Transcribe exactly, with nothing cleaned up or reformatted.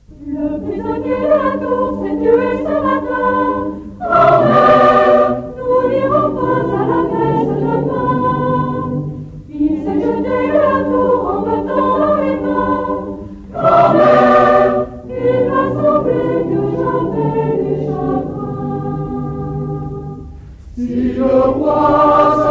Le prisonnier de la tour s'est tué ce matin. Grand-mère, nous n'irons pas à la messe demain. Il s'est jeté de la tour en me tendant les mains. Grand-mère, il m'a semblé que j'avais des chagrins. Si le roi